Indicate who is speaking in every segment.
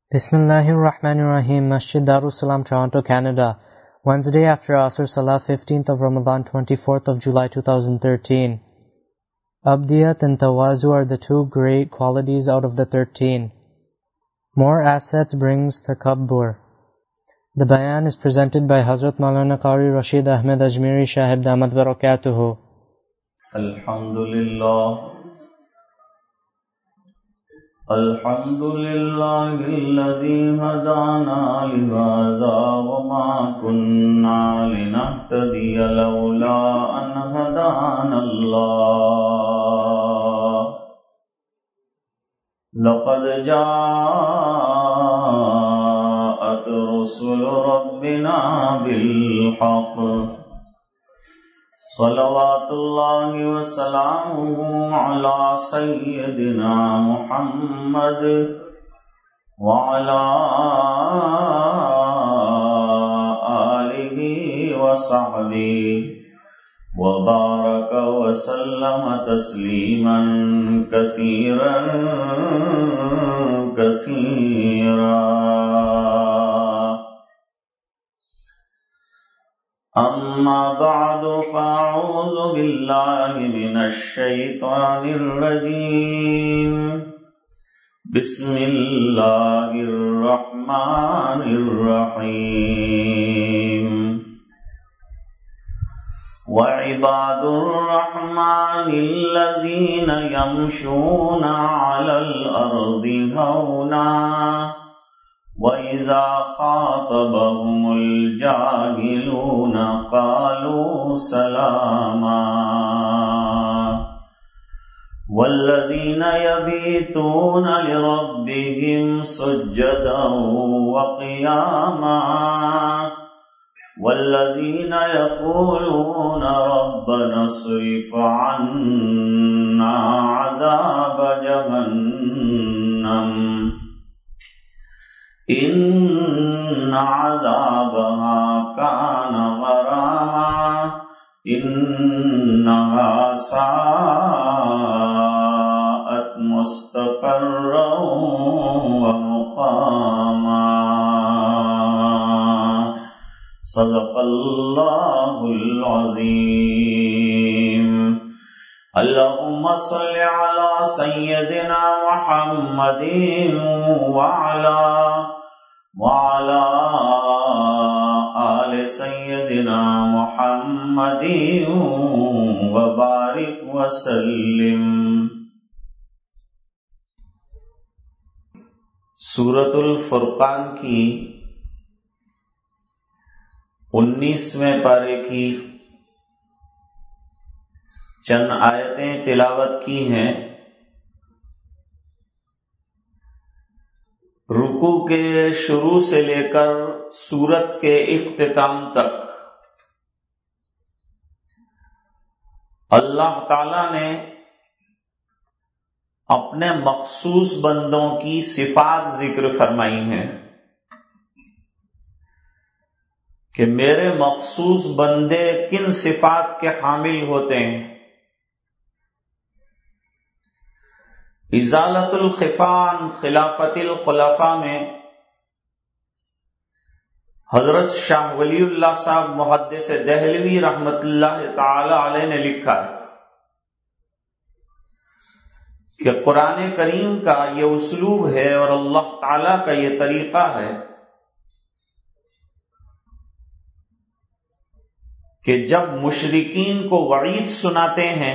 Speaker 1: Bismillahirrahmanirrahim. Masjid Darussalam, Toronto, Canada. Wednesday after Asr Salah, 15th of Ramadan, 24th of July 2013. Abdiyat and Tawazu are the two great qualities out of the 13. More assets brings takabbur. The bayan is presented by Hazrat Maulana Qari Rashid Ahmed Ajmeri Shahib Damat Barakatuhu.
Speaker 2: Alhamdulillah. Alhamdulillahi allazi hadana lihaza wa ma kunna linahtadiya lawla an hadana Allah. Laqad ja'at rusul rabbina bil haqq. Salawatullahi wa salamuhu ala sayyidina Muhammad wa ala alihi wa sahbihi wa baraka wa sallama tasliman kathiran kathira. أما بعد فأعوذ بالله من الشيطان الرجيم بسم الله الرحمن الرحيم وعباد الرحمن الذين يمشون على الأرض هونا وَإِذَا خَاطَبَهُمُ الْجَاهِلُونَ قَالُوا سَلَامًا وَالَّذِينَ يَبِيتُونَ لِرَبِّهِمْ سُجَّدًا وَقِيَامًا وَالَّذِينَ يَقُولُونَ رَبَّنَا اصْرِفْ عَنَّا عَذَابَ جَهَنَّمَ إِنَّ عَذَابَهَا كَانَ غَرَامًا إِنَّهَا سَاءَتْ مُسْتَقَرًّا وَمُقَامًا. صدق اللہ العظیم. اللهم صل على سيدنا محمد وعلى آل سيدنا محمد وبارك وسلم. سورۃ الفرقان کی 19ویں پارے کی چند آیتیں تلاوت کی ہیں. رکوع کے شروع سے لے کر سورت کے اختتام تک اللہ تعالی نے اپنے مخصوص بندوں کی صفات ذکر فرمائی ہیں کہ میرے مخصوص بندے کن صفات کے حامل ہوتے ہیں. ازالت الخفان خلافت الخلفاء میں حضرت شاہ ولی اللہ صاحب محدث دہلوی رحمت اللہ تعالی علیہ نے لکھا ہے کہ قرآن کریم کا یہ اسلوب ہے اور اللہ تعالی کا یہ طریقہ ہے کہ جب مشرکین کو وعید سناتے ہیں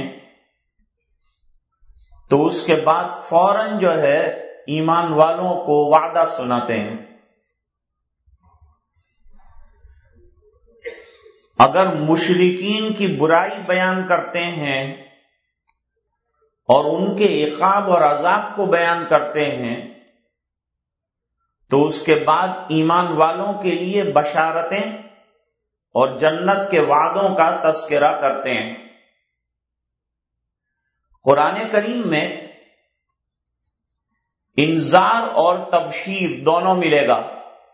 Speaker 2: تو اس کے بعد فوراً جو ہے ایمان والوں کو وعدہ سناتے ہیں. اگر مشرکین کی برائی بیان کرتے ہیں اور ان کے عقاب اور عذاب کو بیان کرتے ہیں تو اس کے بعد ایمان والوں کے لیے بشارتیں اور جنت کے وعدوں کا تذکرہ کرتے ہیں. قرآن کریم میں انذار اور تبشیر دونوں ملے گا.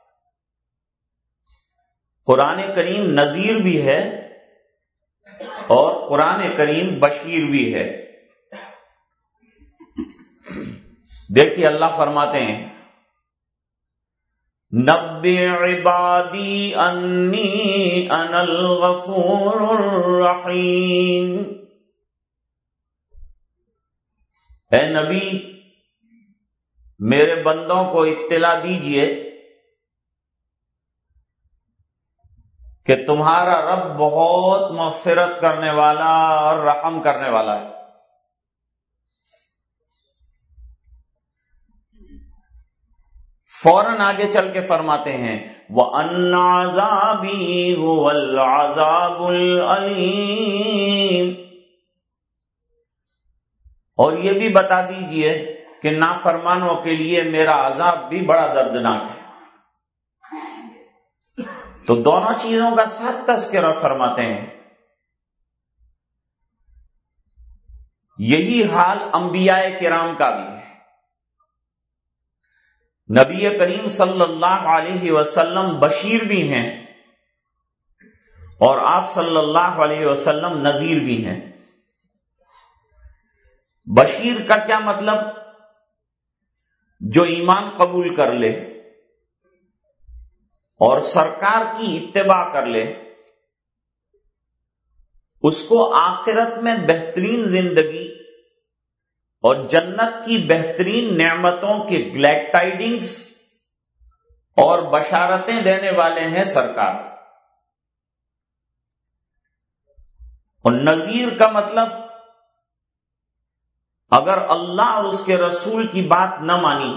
Speaker 2: قرآن کریم نذیر بھی ہے اور قرآن کریم بشیر بھی ہے. دیکھیے اللہ فرماتے ہیں نبّئ عبادی انی انا الغفور الرحیم، اے نبی میرے بندوں کو اطلاع دیجئے کہ تمہارا رب بہت مغفرت کرنے والا اور رحم کرنے والا ہے۔ فوراً آگے چل کے فرماتے ہیں وَأَنَّ عَذَابِي هُوَ الْعَذَابُ الْأَلِيمُ، اور یہ بھی بتا دیجئے کہ نافرمانوں کے لیے میرا عذاب بھی بڑا دردناک ہے۔ تو دونوں چیزوں کا ساتھ تذکرہ فرماتے ہیں۔ یہی حال انبیاء کرام کا بھی ہے۔ نبی کریم صلی اللہ علیہ وسلم بشیر بھی ہیں اور آپ صلی اللہ علیہ وسلم نذیر بھی ہیں۔ بشیر کا کیا مطلب؟ جو ایمان قبول کر لے اور سرکار کی اتباع کر لے، اس کو آخرت میں بہترین زندگی اور جنت کی بہترین نعمتوں کے گلیڈ ٹائڈنگز اور بشارتیں دینے والے ہیں سرکار۔ اور نذیر کا مطلب اگر اللہ اور اس کے رسول کی بات نہ مانی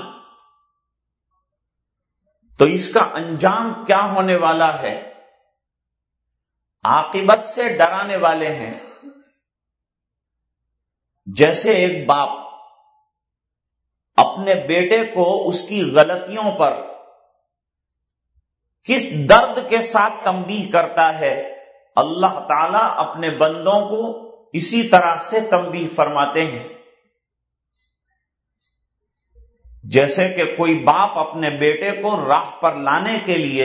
Speaker 2: تو اس کا انجام کیا ہونے والا ہے، عاقبت سے ڈرانے والے ہیں۔ جیسے ایک باپ اپنے بیٹے کو اس کی غلطیوں پر کس درد کے ساتھ تنبیہ کرتا ہے، اللہ تعالیٰ اپنے بندوں کو اسی طرح سے تنبیہ فرماتے ہیں۔ جیسے کہ کوئی باپ اپنے بیٹے کو راہ پر لانے کے لیے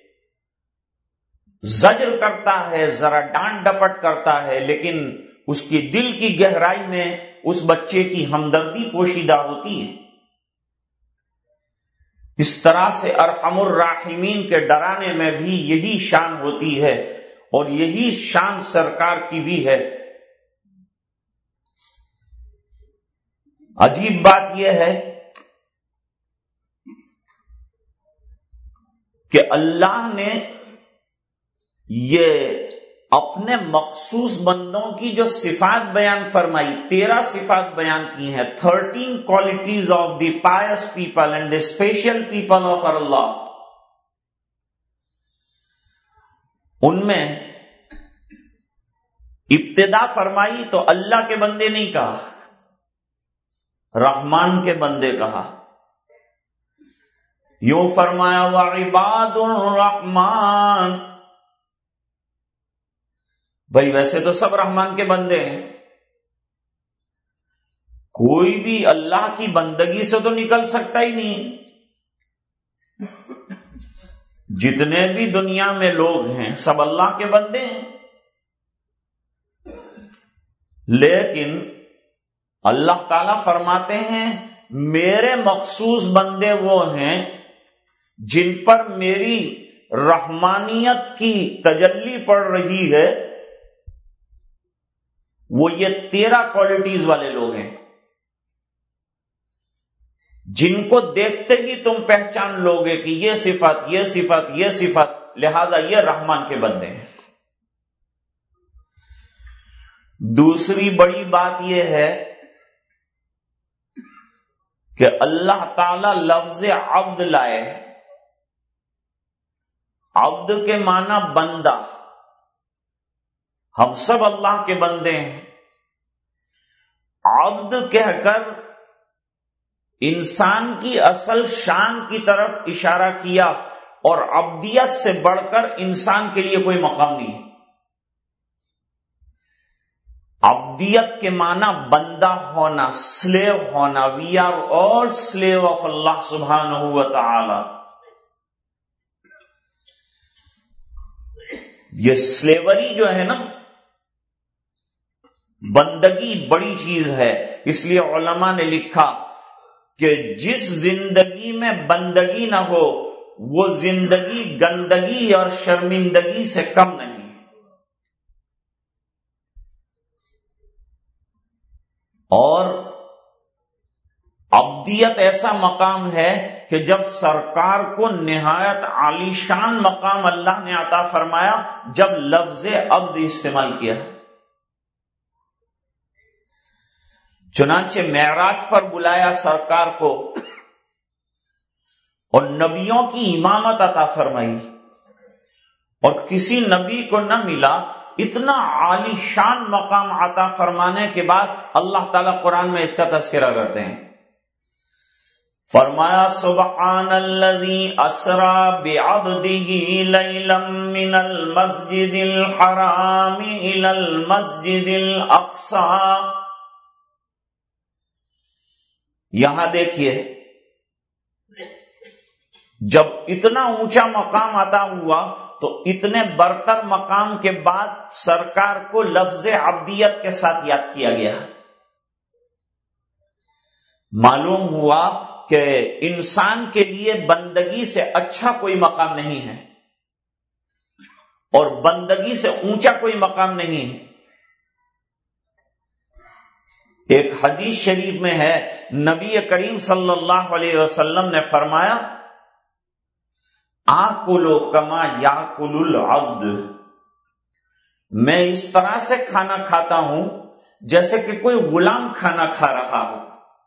Speaker 2: زجر کرتا ہے، ذرا ڈانٹ ڈپٹ کرتا ہے، لیکن اس کی دل کی گہرائی میں اس بچے کی ہمدردی پوشیدہ ہوتی ہے۔ اس طرح سے ارحم الراحمین کے ڈرانے میں بھی یہی شان ہوتی ہے، اور یہی شان سرکار کی بھی ہے۔ عجیب بات یہ ہے کہ اللہ نے یہ اپنے مخصوص بندوں کی جو صفات بیان فرمائی، 13 صفات بیان کی ہیں، 13 qualities of the pious people and the special people of Allah۔ ان میں ابتدا فرمائی تو اللہ کے بندے نہیں کہا، رحمان کے بندے کہا۔ یوں فرمایا وعباد الرحمن، بھائی ویسے تو سب رحمان کے بندے ہیں، کوئی بھی اللہ کی بندگی سے تو نکل سکتا ہی نہیں۔ جتنے بھی دنیا میں لوگ ہیں سب اللہ کے بندے ہیں، لیکن اللہ تعالی فرماتے ہیں میرے مخصوص بندے وہ ہیں جن پر میری رحمانیت کی تجلی پڑ رہی ہے، وہ یہ 13 کوالٹیز والے لوگ ہیں جن کو دیکھتے ہی تم پہچان لوگے کہ یہ صفت یہ صفت یہ صفت، لہذا یہ رحمان کے بندے ہیں۔ دوسری بڑی بات یہ ہے کہ اللہ تعالی لفظ عبد لائے۔ عبد کے معنی بندہ، ہم سب اللہ کے بندے ہیں۔ عبد کہہ کر انسان کی اصل شان کی طرف اشارہ کیا، اور عبدیت سے بڑھ کر انسان کے لیے کوئی مقام نہیں ہے۔ عبدیت کے معنی بندہ ہونا، سلیو ہونا۔ We are all slave of Allah سبحانہ و تعالی۔ یہ سلیوری جو ہے نا، بندگی بڑی چیز ہے۔ اس لیے علماء نے لکھا کہ جس زندگی میں بندگی نہ ہو وہ زندگی گندگی اور شرمندگی سے کم نہیں. اور عبدیت ایسا مقام ہے کہ جب سرکار کو نہایت عالی شان مقام اللہ نے عطا فرمایا جب لفظ عبد استعمال کیا. چنانچہ معراج پر بلایا سرکار کو اور نبیوں کی امامت عطا فرمائی، اور کسی نبی کو نہ ملا اتنا عالی شان مقام عطا فرمانے کے بعد اللہ تعالیٰ قرآن میں اس کا تذکرہ کرتے ہیں. فرمایا سبحان الذی اسری بعبدہ لیلا من المسجد الحرام الی المسجد الاقصی. یہاں دیکھیے جب اتنا اونچا مقام عطا ہوا تو اتنے برتر مقام کے بعد سرکار کو لفظ عبدیت کے ساتھ یاد کیا گیا. معلوم ہوا کہ انسان کے لیے بندگی سے اچھا کوئی مقام نہیں ہے اور بندگی سے اونچا کوئی مقام نہیں ہے. ایک حدیث شریف میں ہے نبی کریم صلی اللہ علیہ وسلم نے فرمایا آکلو کما یاکل العبد، میں اس طرح سے کھانا کھاتا ہوں جیسے کہ کوئی غلام کھانا کھا رہا ہو.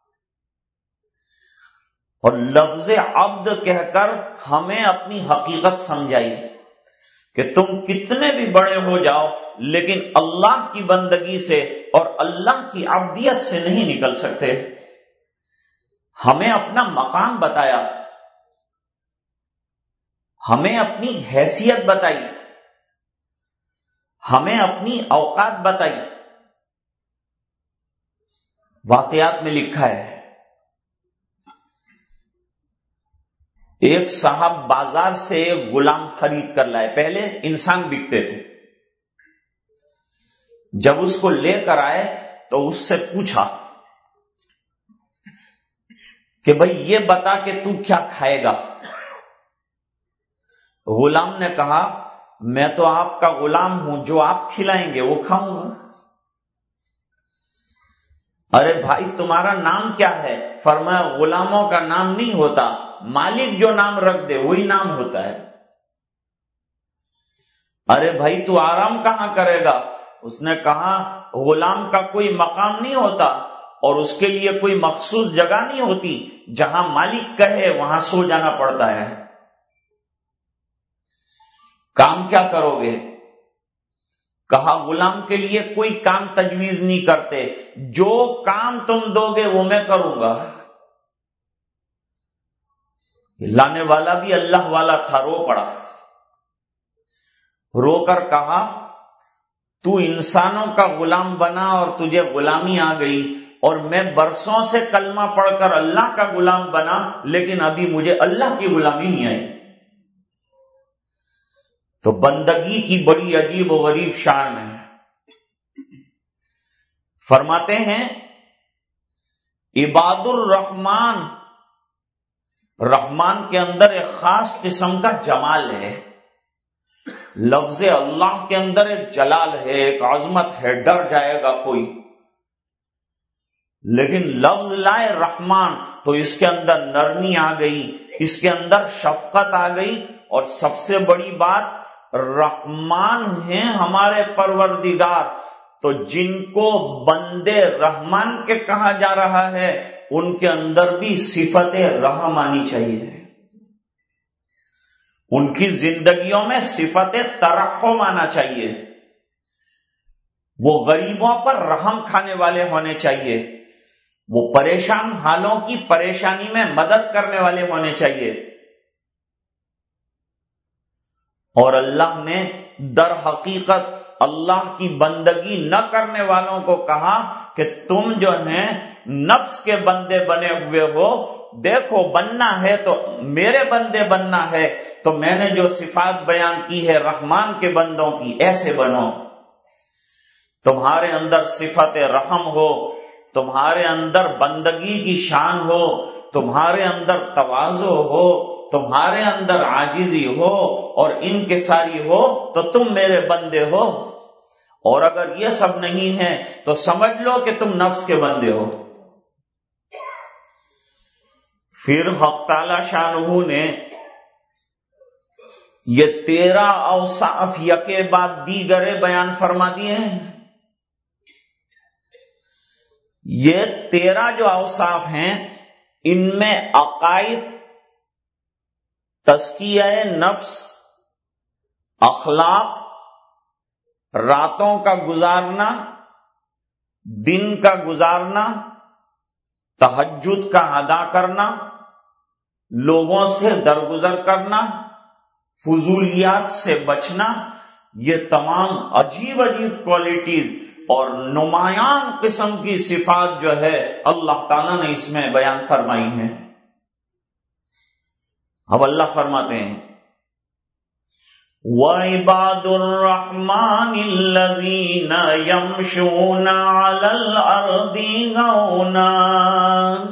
Speaker 2: اور لفظ عبد کہہ کر ہمیں اپنی حقیقت سمجھائی کہ تم کتنے بھی بڑے ہو جاؤ لیکن اللہ کی بندگی سے اور اللہ کی عبدیت سے نہیں نکل سکتے. ہمیں اپنا مقام بتایا، ہمیں اپنی حیثیت بتائی، ہمیں اپنی اوقات بتائی. واقعات میں لکھا ہے ایک صاحب بازار سے ایک غلام خرید کر لائے. پہلے انسان بکتے تھے. جب اس کو لے کر آئے تو اس سے پوچھا کہ بھئی یہ بتا کہ تو کیا کھائے گا. غلام نے کہا میں تو آپ کا غلام ہوں، جو آپ کھلائیں گے وہ کھاؤں گا. ارے بھائی تمہارا نام کیا ہے؟ فرمایا غلاموں کا نام نہیں ہوتا، مالک جو نام رکھ دے وہی نام ہوتا ہے. ارے بھائی تو آرام کہاں کرے گا؟ اس نے کہا غلام کا کوئی مقام نہیں ہوتا اور اس کے لیے کوئی مخصوص جگہ نہیں ہوتی، جہاں مالک کہے وہاں سو جانا پڑتا ہے. کام کیا کرو گے؟ کہا غلام کے لیے کوئی کام تجویز نہیں کرتے، جو کام تم دو گے وہ میں کروں گا. لانے والا بھی اللہ والا تھا، رو پڑا. رو کر کہا تو انسانوں کا غلام بنا اور تجھے غلامی آ گئی، اور میں برسوں سے کلمہ پڑھ کر اللہ کا غلام بنا لیکن ابھی مجھے اللہ کی غلامی نہیں آئی. تو بندگی کی بڑی عجیب و غریب شان ہے. فرماتے ہیں عباد الرحمن، رحمان کے اندر ایک خاص قسم کا جمال ہے. لفظ اللہ کے اندر ایک جلال ہے، ایک عظمت ہے، ڈر جائے گا کوئی. لیکن لفظ لائے رحمان تو اس کے اندر نرمی آ گئی، اس کے اندر شفقت آ گئی. اور سب سے بڑی بات رحمان ہیں ہمارے پروردگار، تو جن کو بندے رحمان کے کہا جا رہا ہے ان کے اندر بھی صفت رحم آنی چاہیے. ان کی زندگیوں میں صفت ترحم آنا چاہیے. وہ غریبوں پر رحم کھانے والے ہونے چاہیے، وہ پریشان حالوں کی پریشانی میں مدد کرنے والے ہونے چاہیے. اور اللہ نے در حقیقت اللہ کی بندگی نہ کرنے والوں کو کہا کہ تم جو ہیں نفس کے بندے بنے ہوئے ہو، دیکھو بننا ہے تو میرے بندے بننا ہے تو میں نے جو صفات بیان کی ہے رحمان کے بندوں کی، ایسے بنو. تمہارے اندر صفت رحم ہو، تمہارے اندر بندگی کی شان ہو، تمہارے اندر تواضع ہو، تمہارے اندر عاجزی ہو اور انکساری ہو تو تم میرے بندے ہو، اور اگر یہ سب نہیں ہے تو سمجھ لو کہ تم نفس کے بندے ہو۔ پھر حق تعالی شانہ نے یہ 13 اوصاف یکے بعد دیگرے بیان فرما دیے ہیں۔ یہ 13 جو اوصاف ہیں ان میں عقائد، تزکیہ نفس، اخلاق، راتوں کا گزارنا، دن کا گزارنا، تہجد کا ادا کرنا، لوگوں سے درگزر کرنا، فضولیات سے بچنا، یہ تمام عجیب عجیب کوالٹیز اور نمایاں قسم کی صفات جو ہے اللہ تعالیٰ نے اس میں بیان فرمائی ہیں۔ اب اللہ فرماتے ہیں وَعِبَادُ الرَّحْمَنِ الَّذِينَ يَمْشُونَ عَلَى الْأَرْضِ هَوْنًا۔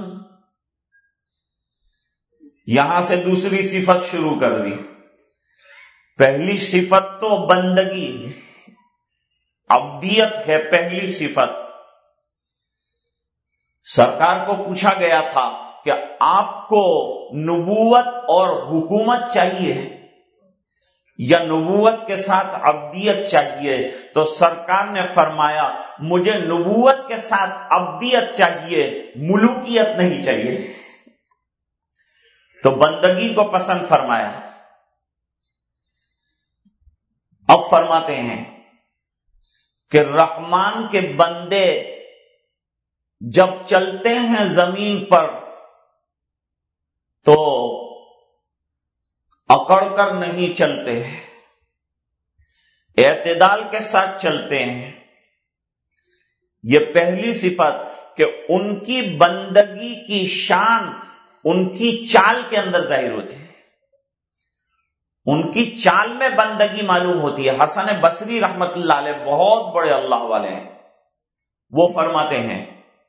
Speaker 2: یہاں سے دوسری صفت شروع کر دی۔ پہلی صفت تو بندگی ہے، عبدیت ہے پہلی صفت۔ سرکار کو پوچھا گیا تھا کہ آپ کو نبوت اور حکومت چاہیے یا نبوت کے ساتھ عبدیت چاہیے؟ تو سرکار نے فرمایا مجھے نبوت کے ساتھ عبدیت چاہیے، ملوکیت نہیں چاہیے۔ تو بندگی کو پسند فرمایا۔ اب فرماتے ہیں کہ رحمان کے بندے جب چلتے ہیں زمین پر تو اکڑ کر نہیں چلتے، اعتدال کے ساتھ چلتے ہیں۔ یہ پہلی صفت کہ ان کی بندگی کی شان ان کی چال کے اندر ظاہر ہوتی ہے، ان کی چال میں بندگی معلوم ہوتی ہے۔ حسن بصری رحمت اللہ علیہ بہت بڑے اللہ والے ہیں، وہ فرماتے ہیں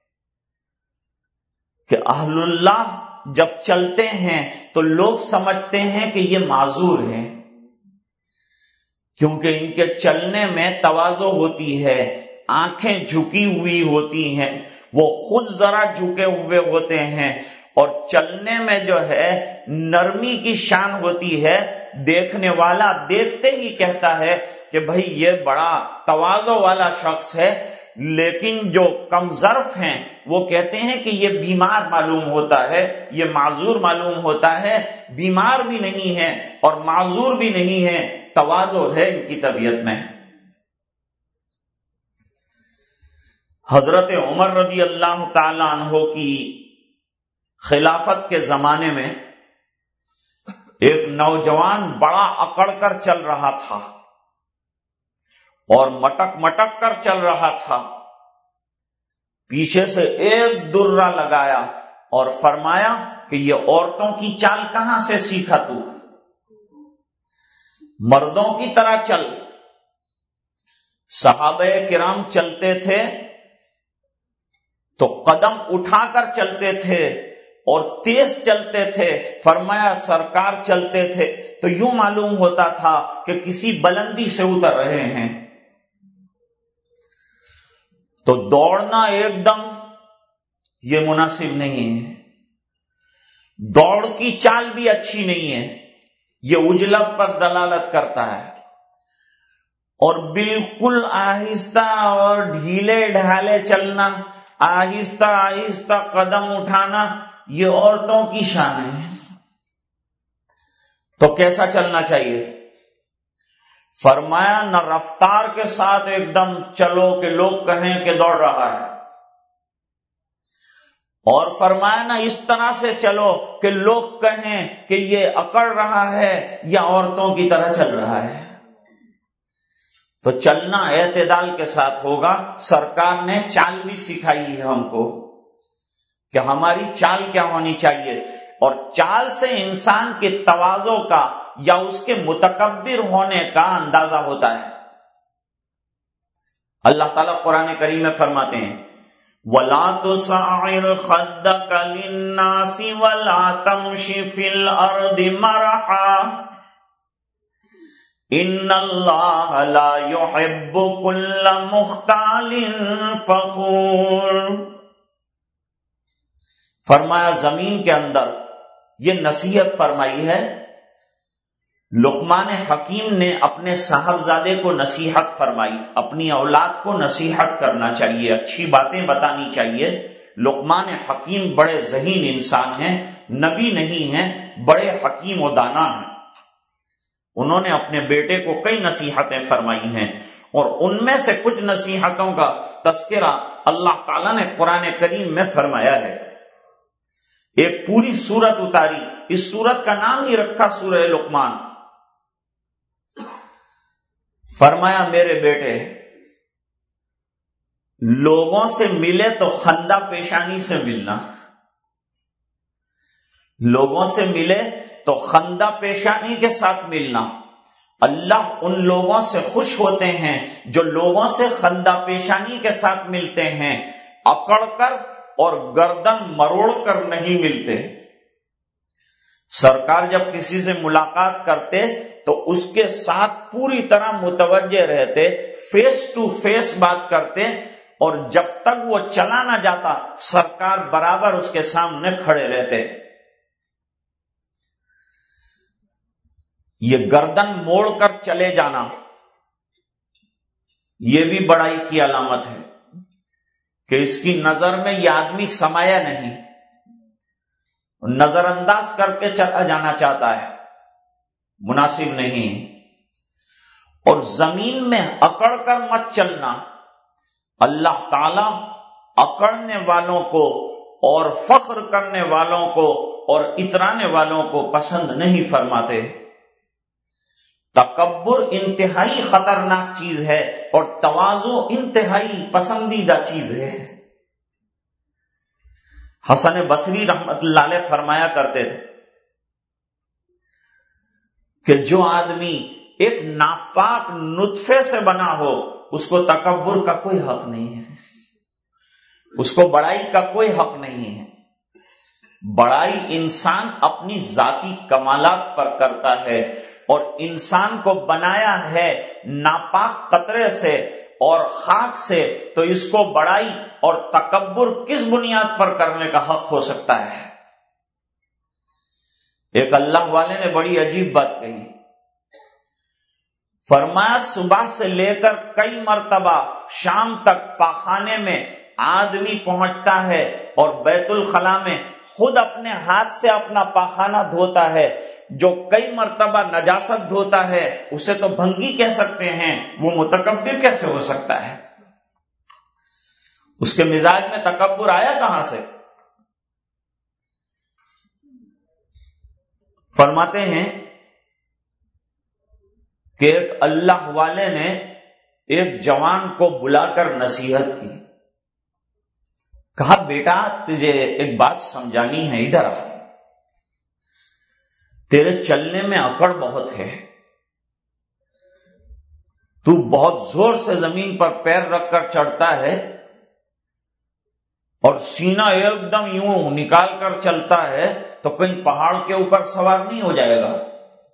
Speaker 2: کہ اہل اللہ جب چلتے ہیں تو لوگ سمجھتے ہیں کہ یہ معذور ہیں، کیونکہ ان کے چلنے میں تواضع ہوتی ہے، آنکھیں جھکی ہوئی ہوتی ہیں، وہ خود ذرا جھکے ہوئے ہوتے ہیں، اور چلنے میں جو ہے نرمی کی شان ہوتی ہے۔ دیکھنے والا دیکھتے ہی کہتا ہے کہ بھئی یہ بڑا تواضع والا شخص ہے، لیکن جو کم ظرف ہیں وہ کہتے ہیں کہ یہ بیمار معلوم ہوتا ہے، یہ معذور معلوم ہوتا ہے۔ بیمار بھی نہیں ہے اور معذور بھی نہیں ہے، تواضع ہے ان کی طبیعت میں۔ حضرت عمر رضی اللہ تعالی عنہ کی خلافت کے زمانے میں ایک نوجوان بڑا اکڑ کر چل رہا تھا اور مٹک مٹک کر چل رہا تھا۔ پیچھے سے ایک درہ لگایا اور فرمایا کہ یہ عورتوں کی چال کہاں سے سیکھا تو؟ مردوں کی طرح چل۔ صحابہ کرام چلتے تھے تو قدم اٹھا کر چلتے تھے اور تیز چلتے تھے۔ فرمایا سرکار چلتے تھے تو یوں معلوم ہوتا تھا کہ کسی بلندی سے اتر رہے ہیں۔ تو دوڑنا ایک دم یہ مناسب نہیں ہے، دوڑ کی چال بھی اچھی نہیں ہے، یہ عجلت پر دلالت کرتا ہے۔ اور بالکل آہستہ اور ڈھیلے ڈھالے چلنا، آہستہ آہستہ قدم اٹھانا، یہ عورتوں کی شان ہے۔ تو کیسا چلنا چاہیے؟ فرمایا نہ رفتار کے ساتھ ایک دم چلو کہ لوگ کہیں کہ دوڑ رہا ہے، اور فرمایا نہ اس طرح سے چلو کہ لوگ کہیں کہ یہ اکڑ رہا ہے یا عورتوں کی طرح چل رہا ہے۔ تو چلنا اعتدال کے ساتھ ہوگا۔ سرکار نے چال بھی سکھائی ہے ہم کو کہ ہماری چال کیا ہونی چاہیے، اور چال سے انسان کے تواضع کا یا اس کے متکبر ہونے کا اندازہ ہوتا ہے۔ اللہ تعالیٰ قرآن کریم میں فرماتے ہیں وَلَا تُسَعِّرْ خَدَّكَ لِلنَّاسِ وَلَا تَمْشِ فِي الْأَرْضِ مَرَحًا إِنَّ اللَّهَ لَا يُحِبُّ كُلَّ مُخْتَالٍ فَخُورٍ۔ فرمایا زمین کے اندر یہ نصیحت فرمائی ہے، لقمان حکیم نے اپنے صاحبزادے کو نصیحت فرمائی، اپنی اولاد کو نصیحت کرنا چاہیے، اچھی باتیں بتانی چاہیے۔ لقمان حکیم بڑے ذہین انسان ہیں، نبی نہیں ہیں، بڑے حکیم و دانا ہیں۔ انہوں نے اپنے بیٹے کو کئی نصیحتیں فرمائی ہیں، اور ان میں سے کچھ نصیحتوں کا تذکرہ اللہ تعالیٰ نے قرآن کریم میں فرمایا ہے۔ ایک پوری سورت اتاری، اس سورت کا نام ہی رکھا سورہ لقمان۔ فرمایا میرے بیٹے، لوگوں سے ملے تو خندہ پیشانی سے ملنا، لوگوں سے ملے تو خندہ پیشانی کے ساتھ ملنا۔ اللہ ان لوگوں سے خوش ہوتے ہیں جو لوگوں سے خندہ پیشانی کے ساتھ ملتے ہیں، اکڑ کر اور گردن مروڑ کر نہیں ملتے۔ سرکار جب کسی سے ملاقات کرتے تو اس کے ساتھ پوری طرح متوجہ رہتے، فیس ٹو فیس بات کرتے، اور جب تک وہ چلا نہ جاتا سرکار برابر اس کے سامنے کھڑے رہتے۔ یہ گردن موڑ کر چلے جانا یہ بھی بڑائی کی علامت ہے کہ اس کی نظر میں یہ آدمی سمایا نہیں، نظر انداز کر کے چلا جانا چاہتا ہے، مناسب نہیں۔ اور زمین میں اکڑ کر مت چلنا، اللہ تعالی اکڑنے والوں کو اور فخر کرنے والوں کو اور اترانے والوں کو پسند نہیں فرماتے۔ تکبر انتہائی خطرناک چیز ہے اور تواضع انتہائی پسندیدہ چیز ہے۔ حسن بصری رحمت اللہ علیہ فرمایا کرتے تھے کہ جو آدمی ایک ناپاک نطفے سے بنا ہو اس کو تکبر کا کوئی حق نہیں ہے، اس کو بڑائی کا کوئی حق نہیں ہے۔ بڑائی انسان اپنی ذاتی کمالات پر کرتا ہے، اور انسان کو بنایا ہے ناپاک قطرے سے اور خاک سے، تو اس کو بڑائی اور تکبر کس بنیاد پر کرنے کا حق ہو سکتا ہے؟ ایک اللہ والے نے بڑی عجیب بات کہی، فرمایا صبح سے لے کر کئی مرتبہ شام تک پاخانے میں آدمی پہنچتا ہے اور بیت الخلا میں خود اپنے ہاتھ سے اپنا پاخانہ دھوتا ہے۔ جو کئی مرتبہ نجاست دھوتا ہے اسے تو بھنگی کہہ سکتے ہیں، وہ متکبر کیسے ہو سکتا ہے؟ اس کے مزاج میں تکبر آیا کہاں سے؟ فرماتے ہیں کہ ایک اللہ والے نے ایک جوان کو بلا کر نصیحت کی، کہا بیٹا تجھے ایک بات سمجھانی ہے، ادھر آ، تیرے چلنے میں اکڑ بہت ہے، تو بہت زور سے زمین پر پیر رکھ کر چڑھتا ہے اور سینہ ایک دم یوں نکال کر چلتا ہے، تو کہیں پہاڑ کے اوپر سوار نہیں ہو جائے گا۔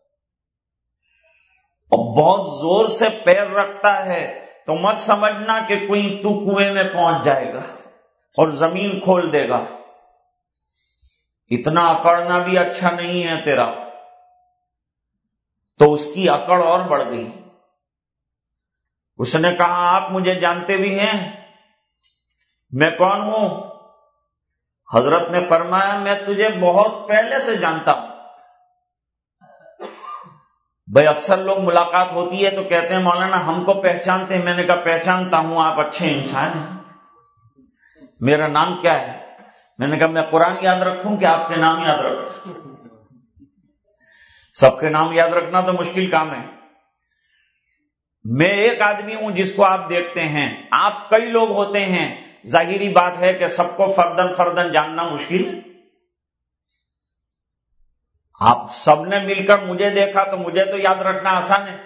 Speaker 2: اور بہت زور سے پیر رکھتا ہے تو مت سمجھنا کہ کوئی تو کنویں میں پہنچ جائے گا اور زمین کھول دے گا، اتنا اکڑنا بھی اچھا نہیں ہے تیرا۔ تو اس کی اکڑ اور بڑھ گئی۔ اس نے کہا آپ مجھے جانتے بھی ہیں، میں کون ہوں؟ حضرت نے فرمایا میں تجھے بہت پہلے سے جانتا ہوں۔ بھائی اکثر لوگ ملاقات ہوتی ہے تو کہتے ہیں مولانا ہم کو پہچانتے ہیں، میں نے کہا پہچانتا ہوں، آپ اچھے انسان ہیں، میرا نام کیا ہے؟ میں نے کہا میں قرآن یاد رکھوں کہ آپ کے نام یاد رکھوں؟ سب کے نام یاد رکھنا تو مشکل کام ہے۔ میں ایک آدمی ہوں جس کو آپ دیکھتے ہیں، آپ کئی لوگ ہوتے ہیں، ظاہری بات ہے کہ سب کو فردن فردن جاننا مشکل ہے۔ آپ سب نے مل کر مجھے دیکھا تو مجھے تو یاد رکھنا آسان ہے،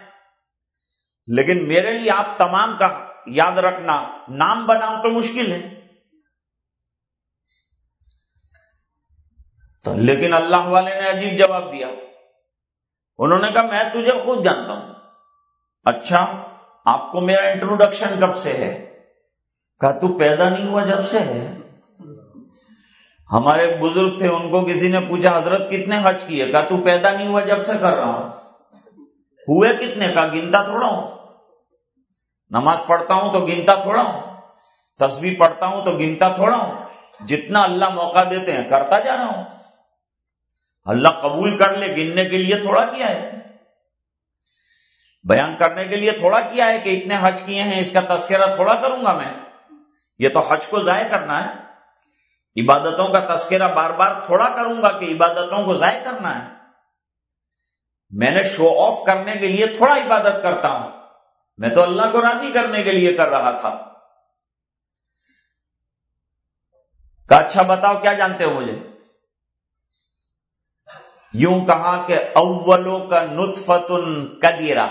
Speaker 2: لیکن میرے لیے آپ تمام کا یاد رکھنا، نام بنام تو مشکل ہے۔ تو لیکن اللہ والے نے عجیب جواب دیا. انہوں نے کہا میں تجھے خود جانتا ہوں. اچھا آپ کو میرا انٹروڈکشن کب سے ہے؟ کہا تو پیدا نہیں ہوا جب سے ہے. ہمارے بزرگ تھے, ان کو کسی نے پوچھا حضرت کتنے حج کیے؟ کہا تو پیدا نہیں ہوا جب سے کر رہا ہوں. ہوئے کتنے؟ کہا گنتا تھوڑا ہوں. نماز پڑھتا ہوں تو گنتا تھوڑا ہوں, تسبیح پڑھتا ہوں تو گنتا تھوڑا ہوں. جتنا اللہ موقع دیتے ہیں کرتا جا رہا ہوں. اللہ قبول کر لے, گننے کے لیے تھوڑا کیا ہے, بیان کرنے کے لیے تھوڑا کیا ہے کہ اتنے حج کیے ہیں, اس کا تذکرہ تھوڑا کروں گا میں. یہ تو حج کو ضائع کرنا ہے. عبادتوں کا تذکرہ بار بار تھوڑا کروں گا کہ عبادتوں کو ضائع کرنا ہے. میں نے شو آف کرنے کے لیے تھوڑا عبادت کرتا ہوں, میں تو اللہ کو راضی کرنے کے لیے کر رہا تھا. کہ اچھا بتاؤ کیا جانتے ہو مجھے؟ یوں کہا کہ اولو کا نطفۃ قدیرہ,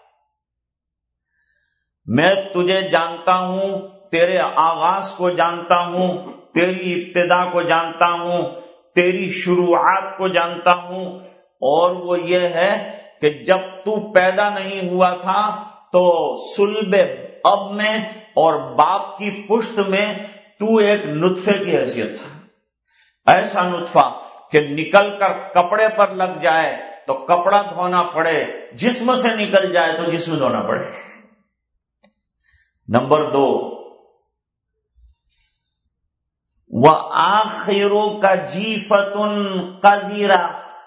Speaker 2: میں تجھے جانتا ہوں, تیرے آغاز کو جانتا ہوں, تیری ابتدا کو جانتا ہوں, تیری شروعات کو جانتا ہوں. اور وہ یہ ہے کہ جب تو پیدا نہیں ہوا تھا تو صلب اب میں اور باپ کی پشت میں تو ایک نطفے کی حیثیت تھا. ایسا نطفہ کہ نکل کر کپڑے پر لگ جائے تو کپڑا دھونا پڑے, جسم سے نکل جائے تو جسم دھونا پڑے. نمبر 2, وَآخِرُ كَجِيفَةٌ قَذِرَةٌ,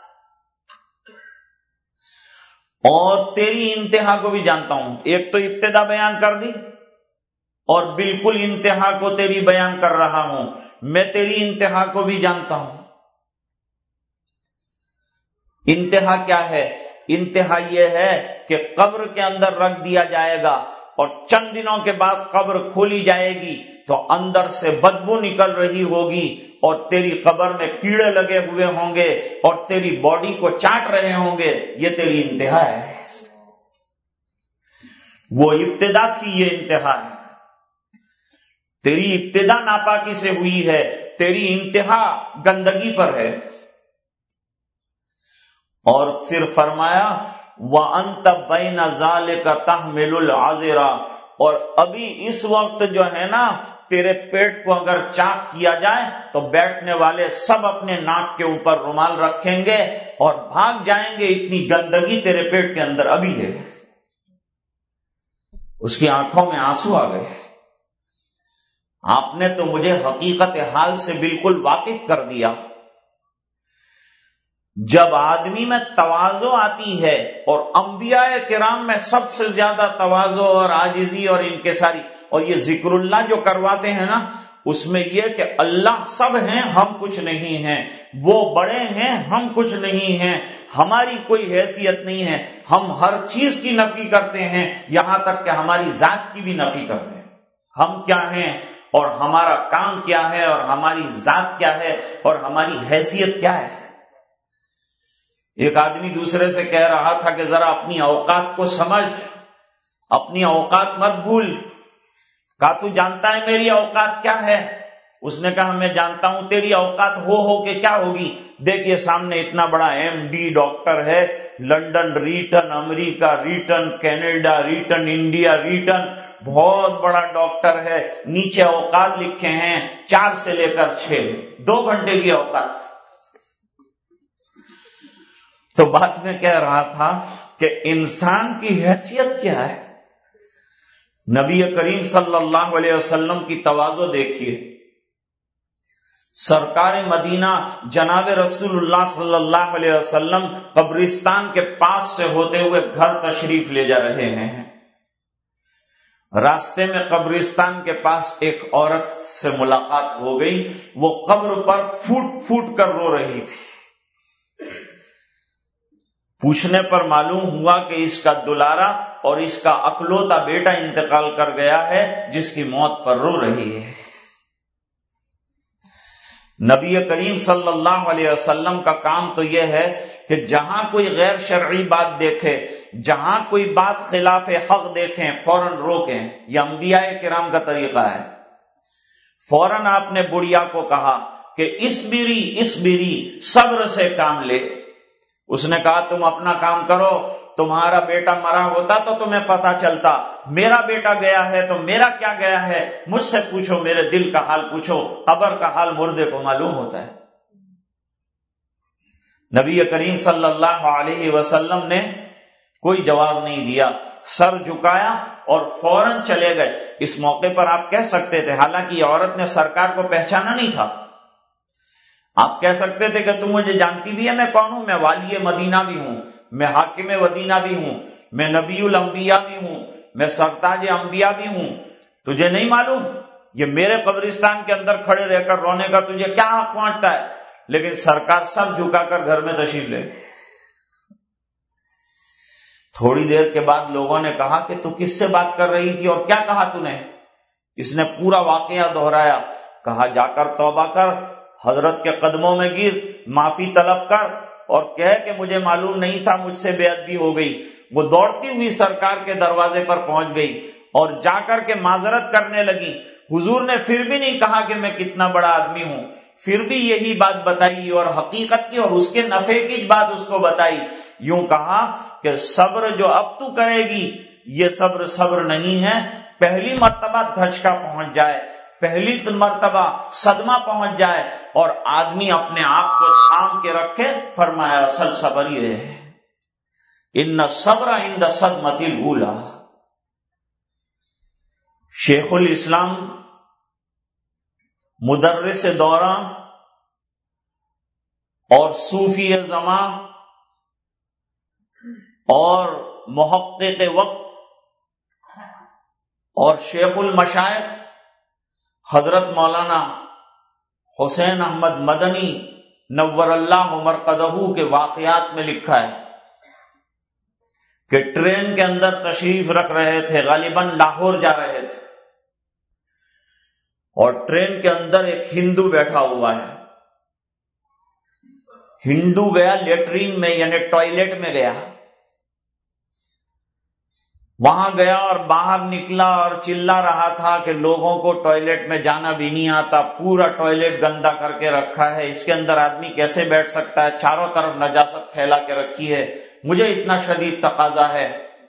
Speaker 2: اور تیری انتہا کو بھی جانتا ہوں. ایک تو ابتدا بیان کر دی اور بالکل انتہا کو تیری بیان کر رہا ہوں. میں تیری انتہا کو بھی جانتا ہوں. انتہا کیا ہے؟ انتہا یہ ہے کہ قبر کے اندر رکھ دیا جائے گا اور چند دنوں کے بعد قبر کھولی جائے گی تو اندر سے بدبو نکل رہی ہوگی اور تیری قبر میں کیڑے لگے ہوئے ہوں گے اور تیری باڈی کو چاٹ رہے ہوں گے. یہ تیری انتہا ہے. وہ ابتدا تھی, یہ انتہا ہے. تیری ابتدا ناپاکی سے ہوئی ہے, تیری انتہا گندگی پر ہے. اور پھر فرمایا وَأَنْتَ بَيْنَ ذَلِكَ تَحْمِلُ الْعَذِرَ, اور ابھی اس وقت جو ہے نا تیرے پیٹ کو اگر چاک کیا جائے تو بیٹھنے والے سب اپنے ناک کے اوپر رومال رکھیں گے اور بھاگ جائیں گے, اتنی گندگی تیرے پیٹ کے اندر ابھی ہے. اس کی آنکھوں میں آنسو آ گئے. آپ نے تو مجھے حقیقت حال سے بالکل واقف کر دیا. جب آدمی میں تواضع آتی ہے, اور انبیاء کرام میں سب سے زیادہ تواضع اور عاجزی اور انکساری, اور یہ ذکر اللہ جو کرواتے ہیں نا, اس میں یہ کہ اللہ سب ہیں, ہم کچھ نہیں ہیں, وہ بڑے ہیں, ہم کچھ نہیں ہیں, ہماری کوئی حیثیت نہیں ہے, ہم ہر چیز کی نفی کرتے ہیں, یہاں تک کہ ہماری ذات کی بھی نفی کرتے ہیں. ہم کیا ہیں اور ہمارا کام کیا ہے اور ہماری ذات کیا ہے اور ہماری حیثیت کیا ہے. ایک آدمی دوسرے سے کہہ رہا تھا کہ ذرا اپنی اوقات کو سمجھ, اپنی اوقات مت بھول. کہا تو جانتا ہے میری اوقات کیا ہے؟ اس نے کہا میں جانتا ہوں. تیری اوقات ہو کے کیا ہوگی؟ دیکھیے سامنے اتنا بڑا MD ڈاکٹر ہے, London returned, America returned, Canada returned, India returned, بہت بڑا ڈاکٹر ہے. نیچے اوقات لکھے ہیں 4 سے لے کر 6, 2 گھنٹے کی اوقات. تو بات میں کہہ رہا تھا کہ انسان کی حیثیت کیا ہے. نبی کریم صلی اللہ علیہ وسلم کی تواضع دیکھیے. سرکار مدینہ جناب رسول اللہ صلی اللہ علیہ وسلم قبرستان کے پاس سے ہوتے ہوئے گھر تشریف لے جا رہے ہیں. راستے میں قبرستان کے پاس ایک عورت سے ملاقات ہو گئی. وہ قبر پر پھوٹ پھوٹ کر رو رہی تھی. پوچھنے پر معلوم ہوا کہ اس کا دلارا اور اس کا اکلوتا بیٹا انتقال کر گیا ہے, جس کی موت پر رو رہی ہے. نبی کریم صلی اللہ علیہ وسلم کا کام تو یہ ہے کہ جہاں کوئی غیر شرعی بات دیکھے, جہاں کوئی بات خلاف حق دیکھیں, فوراً روکیں. یہ انبیاء کرام کا طریقہ ہے. فوراً آپ نے بڑھیا کو کہا کہ اسبری صبر سے کام لے. اس نے کہا تم اپنا کام کرو، تمہارا بیٹا مرا ہوتا تو تمہیں پتا چلتا، میرا بیٹا گیا ہے تو میرا کیا گیا ہے، مجھ سے پوچھو، میرے دل کا حال پوچھو، قبر کا حال مردے کو معلوم ہوتا ہے. نبی کریم صلی اللہ علیہ وسلم نے کوئی جواب نہیں دیا، سر جھکایا اور فوراً چلے گئے. اس موقع پر آپ کہہ سکتے تھے، حالانکہ یہ عورت نے سرکار کو پہچانا نہیں تھا، آپ کہہ سکتے تھے کہ تم مجھے جانتی بھی ہے میں کون ہوں، میں والی مدینہ بھی ہوں، میں حاکم مدینہ بھی ہوں، میں نبی الانبیاء بھی ہوں، میں سرتاج انبیاء بھی ہوں، تجھے نہیں معلوم یہ میرے قبرستان کے اندر کھڑے رہ کر رونے کا تجھے کیا حق پہنچتا ہے؟ لیکن سرکار سب جھکا کر گھر میں تشریف لے. تھوڑی دیر کے بعد لوگوں نے کہا کہ تو کس سے بات کر رہی تھی اور کیا کہا تو نے؟ اس نے پورا واقعہ دہرایا. کہا جا کر توبہ کر، حضرت کے قدموں میں گر، معافی طلب کر اور کہہ کہ مجھے معلوم نہیں تھا، مجھ سے بے ادبی ہو گئی. وہ دوڑتی ہوئی سرکار کے دروازے پر پہنچ گئی اور جا کر کے معذرت کرنے لگی. حضور نے پھر بھی نہیں کہا کہ میں کتنا بڑا آدمی ہوں، پھر بھی یہی بات بتائی اور حقیقت کی اور اس کے نفع کی بات اس کو بتائی. یوں کہا کہ صبر جو اب تو کرے گی یہ صبر نہیں ہے، پہلی مرتبہ دھچکا پہنچ جائے، پہلی مرتبہ صدمہ پہنچ جائے اور آدمی اپنے آپ کو سام کے رکھے، فرمایا اصل صبر یہ ہے، ان الصبر عند صدمۃ الاولی. شیخ الاسلام مدرس دورہ اور صوفی زماں اور محقق وقت اور شیخ المشائخ حضرت مولانا حسین احمد مدنی نور اللہ مرقدہ کے واقعات میں لکھا ہے کہ ٹرین کے اندر تشریف رکھ رہے تھے، غالباً لاہور جا رہے تھے، اور ٹرین کے اندر ایک ہندو بیٹھا ہوا ہے. ہندو گیا لیٹرین میں، یعنی ٹوائلٹ میں گیا، وہاں گیا اور باہر نکلا اور چلا رہا تھا کہ لوگوں کو ٹوائلٹ میں جانا بھی نہیں آتا، پورا ٹوائلٹ گندا کر کے رکھا ہے، اس کے اندر آدمی کیسے بیٹھ سکتا ہے، چاروں طرف نجاست پھیلا کے رکھی ہے، مجھے اتنا شدید تقاضا ہے.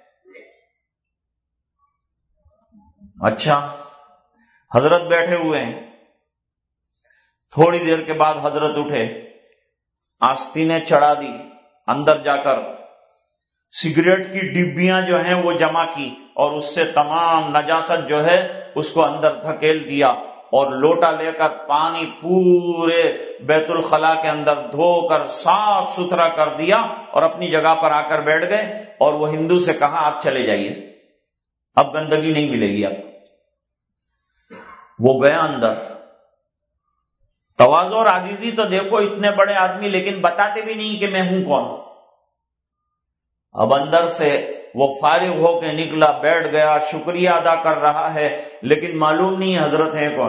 Speaker 2: اچھا، حضرت بیٹھے ہوئے ہیں. تھوڑی دیر کے بعد حضرت اٹھے، آستینیں چڑھا دی، اندر جا کر سگریٹ کی ڈبیاں جو ہیں وہ جمع کی اور اس سے تمام نجاست جو ہے اس کو اندر دھکیل دیا اور لوٹا لے کر پانی پورے بیت الخلا کے اندر دھو کر صاف ستھرا کر دیا اور اپنی جگہ پر آ کر بیٹھ گئے. اور وہ ہندو سے کہا آپ چلے جائیے، اب گندگی نہیں ملے گی. اب وہ گیا اندر. تواضع اور عاجزی تو دیکھو، اتنے بڑے آدمی لیکن بتاتے بھی نہیں کہ میں ہوں کون. اب اندر سے وہ فارغ ہو کے نکلا، بیٹھ گیا، شکریہ ادا کر رہا ہے، لیکن معلوم نہیں حضرت ہیں کون.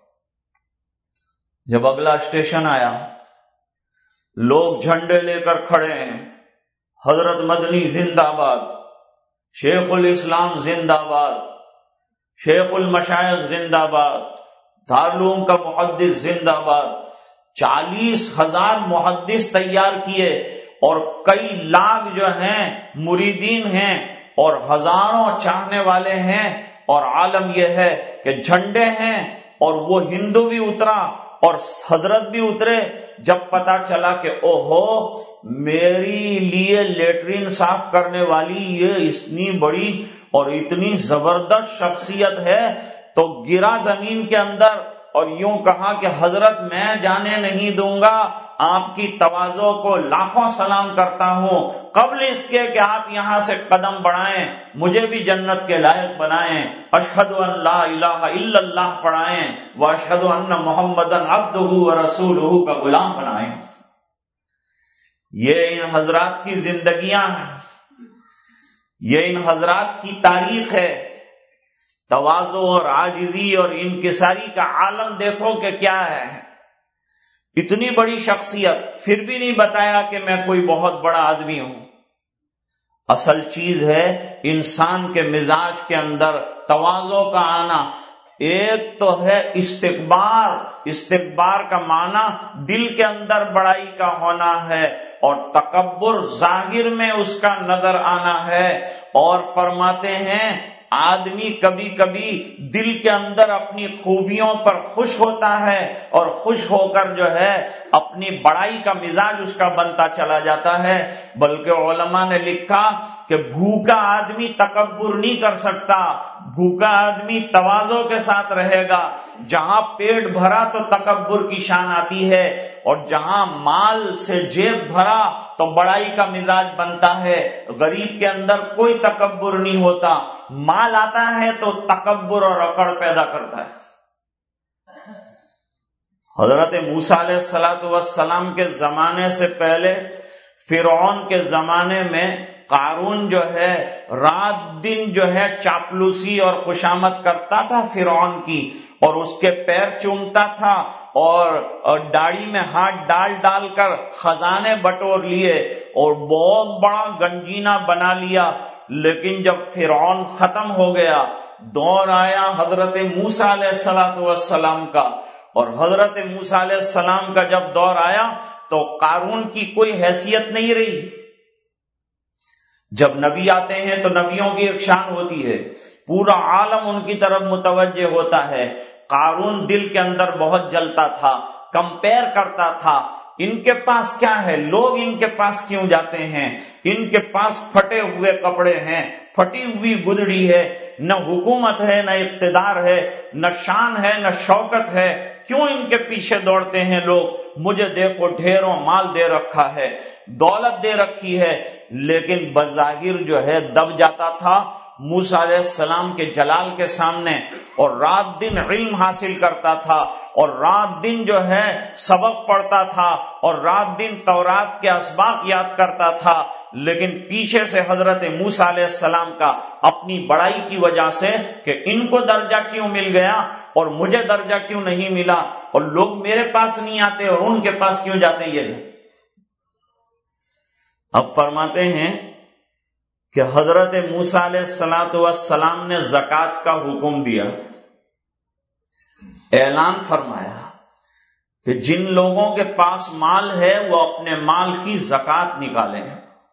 Speaker 2: جب اگلا اسٹیشن آیا، لوگ جھنڈے لے کر کھڑے ہیں، حضرت مدنی زندہ باد، شیخ الاسلام زندہ باد، شیخ المشائخ زندہ باد، دارالعلوم کا محدث زندہ باد. 40,000 محدث تیار کیے اور کئی لاکھ جو ہیں مریدین ہیں اور ہزاروں چاہنے والے ہیں. اور عالم یہ ہے کہ جھنڈے ہیں اور وہ ہندو بھی اترا اور حضرت بھی اترے. جب پتا چلا کہ اوہو میری لیے لیٹرین صاف کرنے والی یہ اتنی بڑی اور اتنی زبردست شخصیت ہے تو گرا زمین کے اندر اور یوں کہا کہ حضرت میں جانے نہیں دوں گا، آپ کی تواضع کو لاکھوں سلام کرتا ہوں، قبل اس کے کہ آپ یہاں سے قدم بڑھائیں مجھے بھی جنت کے لائق بنائیں، اشہد ان لا الہ الا اللہ پڑھائیں واشہد ان محمدن عبدہ ورسولہ کا غلام بنائیں. یہ ان حضرات کی زندگیاں ہیں، یہ ان حضرات کی تاریخ ہے. تواضع اور عاجزی اور انکساری کا عالم دیکھو کہ کیا ہے. اتنی بڑی شخصیت، پھر بھی نہیں بتایا کہ میں کوئی بہت بڑا آدمی ہوں. اصل چیز ہے انسان کے مزاج کے اندر تواضع کا آنا. ایک تو ہے استکبار کا معنی دل کے اندر بڑائی کا ہونا ہے، اور تکبر ظاہر میں اس کا نظر آنا ہے۔ اور فرماتے ہیں آدمی کبھی کبھی دل کے اندر اپنی خوبیوں پر خوش ہوتا ہے، اور خوش ہو کر جو ہے اپنی بڑائی کا مزاج اس کا بنتا چلا جاتا ہے۔ بلکہ علماء نے لکھا کہ بھوکا آدمی تکبر نہیں کر سکتا، بھوکا آدمی تواضع کے ساتھ رہے گا۔ جہاں پیٹ بھرا تو تکبر کی شان آتی ہے، اور جہاں مال سے جیب بھرا تو بڑائی کا مزاج بنتا ہے۔ غریب کے اندر کوئی تکبر نہیں ہوتا، مال آتا ہے تو تکبر اور اکڑ پیدا کرتا ہے۔ حضرت موسیٰ علیہ السلام کے زمانے سے پہلے فرعون کے زمانے میں قارون جو ہے رات دن جو ہے چاپلوسی اور خوشامد کرتا تھا فرعون کی، اور اس کے پیر چومتا تھا، اور داڑھی میں ہاتھ ڈال ڈال کر خزانے بٹور لیے، اور بہت بڑا گنجینہ بنا لیا۔ لیکن جب فرعون ختم ہو گیا، دور آیا حضرت موسیٰ علیہ السلام کا، اور حضرت موسیٰ علیہ السلام کا جب دور آیا تو قارون کی کوئی حیثیت نہیں رہی۔ جب نبی آتے ہیں تو نبیوں کی ایک شان ہوتی ہے، پورا عالم ان کی طرف متوجہ ہوتا ہے۔ قارون دل کے اندر بہت جلتا تھا، کمپیر کرتا تھا، ان کے پاس کیا ہے، لوگ ان کے پاس کیوں جاتے ہیں، ان کے پاس پھٹے ہوئے کپڑے ہیں، پھٹی ہوئی گدڑی ہے، نہ حکومت ہے نہ اقتدار ہے، نہ شان ہے نہ شوکت ہے، کیوں ان کے پیچھے دوڑتے ہیں لوگ؟ مجھے دیکھو ڈھیروں مال دے رکھا ہے، دولت دے رکھی ہے، لیکن بظاہر جو ہے دب جاتا تھا موسیٰ علیہ السلام کے جلال کے سامنے، اور رات دن علم حاصل کرتا تھا، اور رات دن جو ہے سبق پڑھتا تھا، اور رات دن تورات کے اسباق یاد کرتا تھا، لیکن پیچھے سے حضرت موسیٰ علیہ السلام کا اپنی بڑائی کی وجہ سے کہ ان کو درجہ کیوں مل گیا اور مجھے درجہ کیوں نہیں ملا، اور لوگ میرے پاس نہیں آتے اور ان کے پاس کیوں جاتے، یہ اب فرماتے ہیں کہ حضرت موسیٰ علیہ السلام نے زکوٰۃ کا حکم دیا، اعلان فرمایا کہ جن لوگوں کے پاس مال ہے وہ اپنے مال کی زکوٰۃ نکالیں۔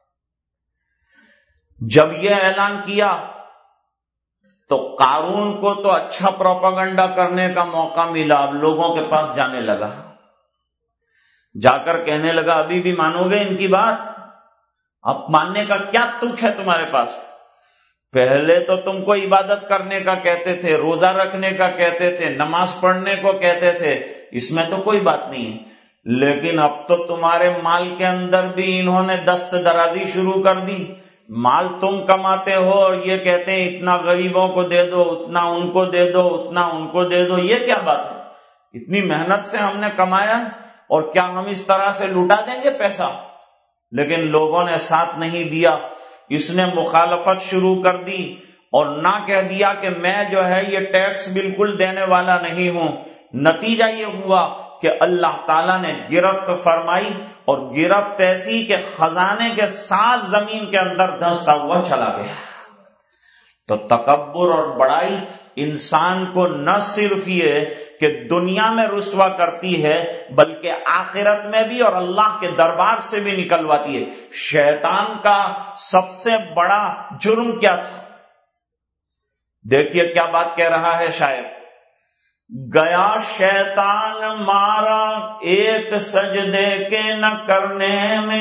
Speaker 2: جب یہ اعلان کیا تو قارون کو تو اچھا پروپیگنڈا کرنے کا موقع ملا، اب لوگوں کے پاس جانے لگا، جا کر کہنے لگا ابھی بھی مانو گے ان کی بات؟ اب ماننے کا کیا تک ہے تمہارے پاس؟ پہلے تو تم کو عبادت کرنے کا کہتے تھے، روزہ رکھنے کا کہتے تھے، نماز پڑھنے کو کہتے تھے، اس میں تو کوئی بات نہیں ہے، لیکن اب تو تمہارے مال کے اندر بھی انہوں نے دست درازی شروع کر دی۔ مال تم کماتے ہو اور یہ کہتے ہیں اتنا غریبوں کو دے دو، اتنا ان کو دے دو، اتنا ان کو دے دو، یہ کیا بات ہے؟ اتنی محنت سے ہم نے کمایا اور کیا ہم اس طرح سے لوٹا دیں گے پیسہ؟ لیکن لوگوں نے ساتھ نہیں دیا، اس نے مخالفت شروع کر دی، اور نہ کہہ دیا کہ میں جو ہے یہ ٹیکس بالکل دینے والا نہیں ہوں۔ نتیجہ یہ ہوا کہ اللہ تعالیٰ نے گرفت فرمائی، اور گرفت ایسی کہ خزانے کے ساتھ زمین کے اندر دھنستا ہوا چلا گیا۔ تو تکبر اور بڑائی انسان کو نہ صرف یہ کہ دنیا میں رسوا کرتی ہے بلکہ آخرت میں بھی اور اللہ کے دربار سے بھی نکلواتی ہے۔ شیطان کا سب سے بڑا جرم کیا تھا؟ دیکھیے کیا بات کہہ رہا ہے شاعر، گیا شیطان مارا ایک سجدے کے نہ کرنے میں،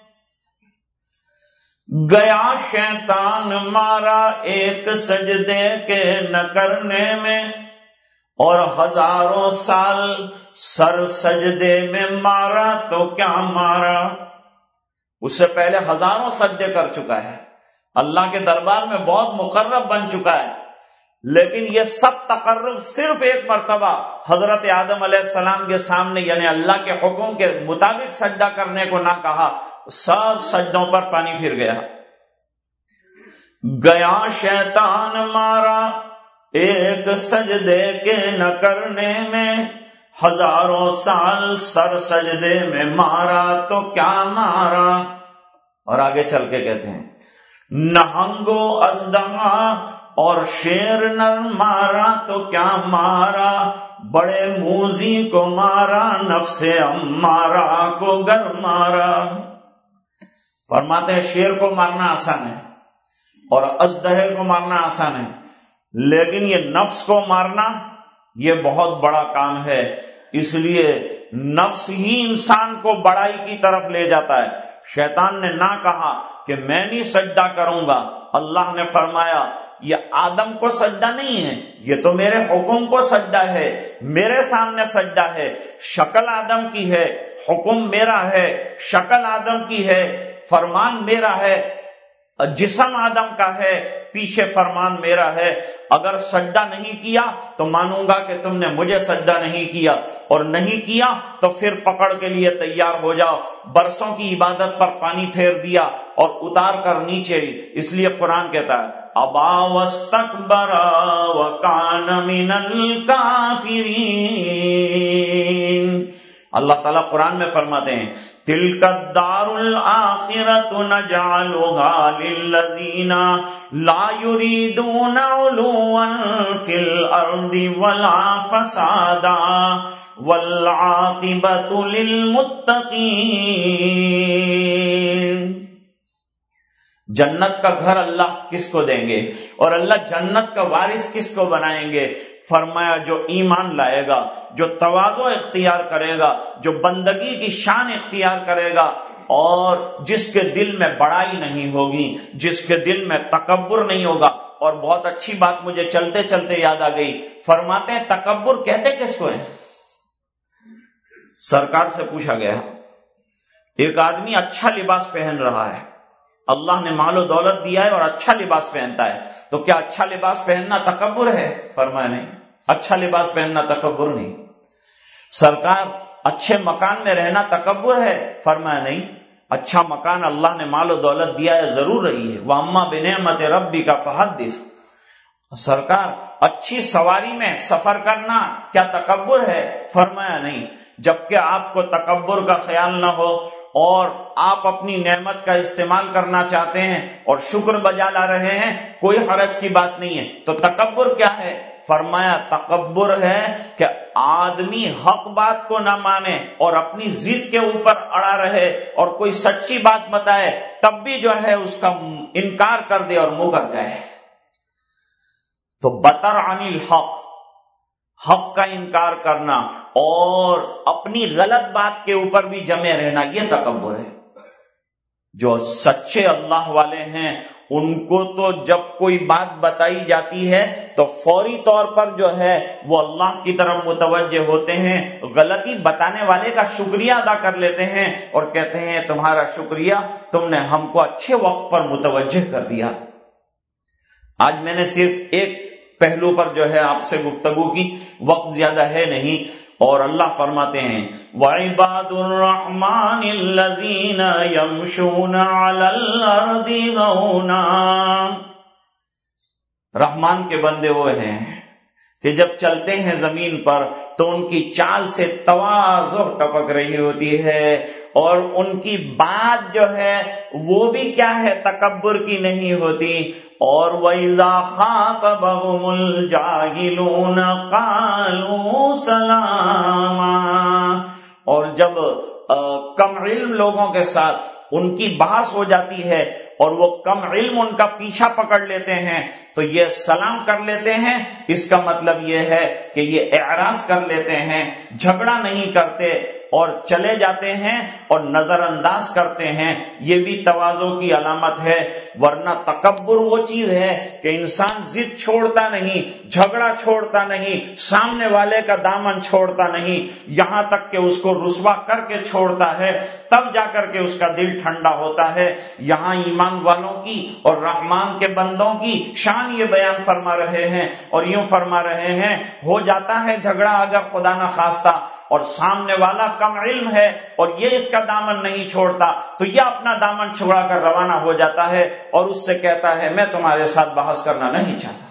Speaker 2: گیا شیطان مارا ایک سجدے کے نہ کرنے میں، اور ہزاروں سال سر سجدے میں مارا تو کیا مارا۔ اس سے پہلے ہزاروں سجدے کر چکا ہے، اللہ کے دربار میں بہت مقرب بن چکا ہے، لیکن یہ سب تقرب صرف ایک مرتبہ حضرت آدم علیہ السلام کے سامنے، یعنی اللہ کے حکم کے مطابق سجدہ کرنے کو نہ کہا، سب سجدوں پر پانی پھر گیا۔ گیا شیطان مارا ایک سجدے کے نہ کرنے میں، ہزاروں سال سر سجدے میں مارا تو کیا مارا۔ اور آگے چل کے کہتے ہیں نہنگو ازدہا اور شیر نر مارا تو کیا مارا، بڑے موذی کو مارا، نفس امارہ کو گر مارا۔ فرماتے ہیں شیر کو مارنا آسان ہے اور اژدہے کو مارنا آسان ہے، لیکن یہ نفس کو مارنا یہ بہت بڑا کام ہے۔ اس لیے نفس ہی انسان کو بڑائی کی طرف لے جاتا ہے۔ شیطان نے نہ کہا کہ میں نہیں سجدہ کروں گا، اللہ نے فرمایا یہ آدم کو سجدہ نہیں ہے، یہ تو میرے حکم کو سجدہ ہے، میرے سامنے سجدہ ہے۔ شکل آدم کی ہے، حکم میرا ہے، شکل آدم کی ہے، فرمان میرا ہے، جسم آدم کا ہے، پیچھے فرمان میرا ہے۔ اگر سجدہ نہیں کیا تو مانوں گا کہ تم نے مجھے سجدہ نہیں کیا، اور نہیں کیا تو پھر پکڑ کے لیے تیار ہو جاؤ۔ برسوں کی عبادت پر پانی پھیر دیا اور اتار کر نیچے، اس لیے قرآن کہتا ہے ابا واستکبر وکان من الکافرین۔ اللہ تعالیٰ قرآن میں فرماتے ہیں تلک الدار الآخرۃ نجعلها للذین لا یریدون علوا فی الارض ولا فسادا والعاقبۃ للمتقین۔ جنت کا گھر اللہ کس کو دیں گے اور اللہ جنت کا وارث کس کو بنائیں گے؟ فرمایا جو ایمان لائے گا، جو تواضع اختیار کرے گا، جو بندگی کی شان اختیار کرے گا، اور جس کے دل میں بڑائی نہیں ہوگی، جس کے دل میں تکبر نہیں ہوگا۔ اور بہت اچھی بات مجھے چلتے چلتے یاد آ گئی، فرماتے ہیں تکبر کہتے کس کو ہے؟ سرکار سے پوچھا گیا، ایک آدمی اچھا لباس پہن رہا ہے، اللہ نے مال و دولت دیا ہے اور اچھا لباس پہنتا ہے، تو کیا اچھا لباس پہننا تکبر ہے؟ فرمایا نہیں، اچھا لباس پہننا تکبر نہیں۔ سرکار اچھے مکان میں رہنا تکبر ہے؟ فرمایا نہیں، اچھا مکان اللہ نے مال و دولت دیا ہے ضرور رہی ہے، وَأَمَّا بِنِعْمَةِ رَبِّكَ فَحَدِّثْ۔ سرکار اچھی سواری میں سفر کرنا کیا تکبر ہے؟ فرمایا نہیں۔ جبکہ آپ کو تکبر کا خیال نہ ہو اور آپ اپنی نعمت کا استعمال کرنا چاہتے ہیں اور شکر بجا لا رہے ہیں، کوئی حرج کی بات نہیں ہے، تو تکبر کیا ہے؟ فرمایا تکبر ہے کہ آدمی حق بات کو نہ مانے اور اپنی ضد کے اوپر اڑا رہے، اور کوئی سچی بات بتائے تب بھی جو ہے اس کا انکار کر دے اور مکر جائے۔ تو بطر عن الحق، حق کا انکار کرنا اور اپنی غلط بات کے اوپر بھی جمے رہنا، یہ تکبر ہے۔ جو سچے اللہ والے ہیں ان کو تو جب کوئی بات بتائی جاتی ہے تو فوری طور پر جو ہے وہ اللہ کی طرف متوجہ ہوتے ہیں، غلطی بتانے والے کا شکریہ ادا کر لیتے ہیں اور کہتے ہیں تمہارا شکریہ، تم نے ہم کو اچھے وقت پر متوجہ کر دیا۔ آج میں نے صرف ایک پہلو پر جو ہے آپ سے گفتگو کی، وقت زیادہ ہے نہیں، اور اللہ فرماتے ہیں وَعِبَادُ الرَّحْمَنِ الَّذِينَ يَمْشُونَ عَلَى الْأَرْضِ هَوْنًا۔ رحمان کے بندے وہ ہیں کہ جب چلتے ہیں زمین پر تو ان کی چال سے تواضع ٹپک رہی ہوتی ہے، اور ان کی بات جو ہے وہ بھی کیا ہے، تکبر کی نہیں ہوتی۔ اور وَإِذَا خَاطَبَهُمُ الْجَاهِلُونَ قَالُوا سَلَامًا، اور جب کم علم لوگوں کے ساتھ ان کی بحث ہو جاتی ہے اور وہ کم علم ان کا پیچھا پکڑ لیتے ہیں تو یہ سلام کر لیتے ہیں، اس کا مطلب یہ ہے کہ یہ اعراض کر لیتے ہیں، جھگڑا نہیں کرتے اور چلے جاتے ہیں اور نظر انداز کرتے ہیں۔ یہ بھی تواضع کی علامت ہے، ورنہ تکبر وہ چیز ہے کہ انسان ضد چھوڑتا نہیں، جھگڑا چھوڑتا نہیں، سامنے والے کا دامن چھوڑتا نہیں، یہاں تک کہ اس کو رسوا کر کے چھوڑتا ہے، تب جا کر کے اس کا دل ٹھنڈا ہوتا ہے۔ یہاں ایمان والوں کی اور رحمان کے بندوں کی شان یہ بیان فرما رہے ہیں، اور یوں فرما رہے ہیں ہو جاتا ہے جھگڑا اگر خدا نہ خواستہ، اور سامنے والا کم علم ہے اور یہ اس کا دامن نہیں چھوڑتا، تو یہ اپنا دامن چھوڑا کر روانہ ہو جاتا ہے اور اس سے کہتا ہے میں تمہارے ساتھ بحث کرنا نہیں چاہتا۔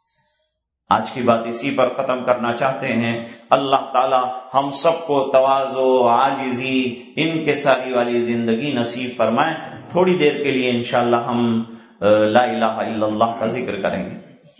Speaker 2: آج کی بات اسی پر ختم کرنا چاہتے ہیں۔ اللہ تعالی ہم سب کو تواضع، عاجزی، انکساری والی زندگی نصیب فرمائے۔ تھوڑی دیر کے لیے انشاءاللہ ہم لا الہ الا اللہ کا ذکر کریں گے۔